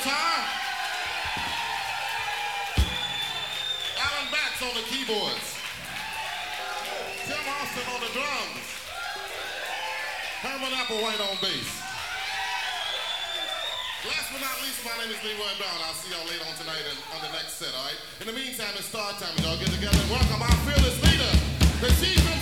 guitar. Alan Batts on the keyboards. Tim Austin on the drums. Herman Applewhite on bass. Last but not least, my name is Leroy Brown. I'll see y'all later on tonight and on the next set, all right? In the meantime, it's start time. Y'all get together and welcome our fearless leader, the chief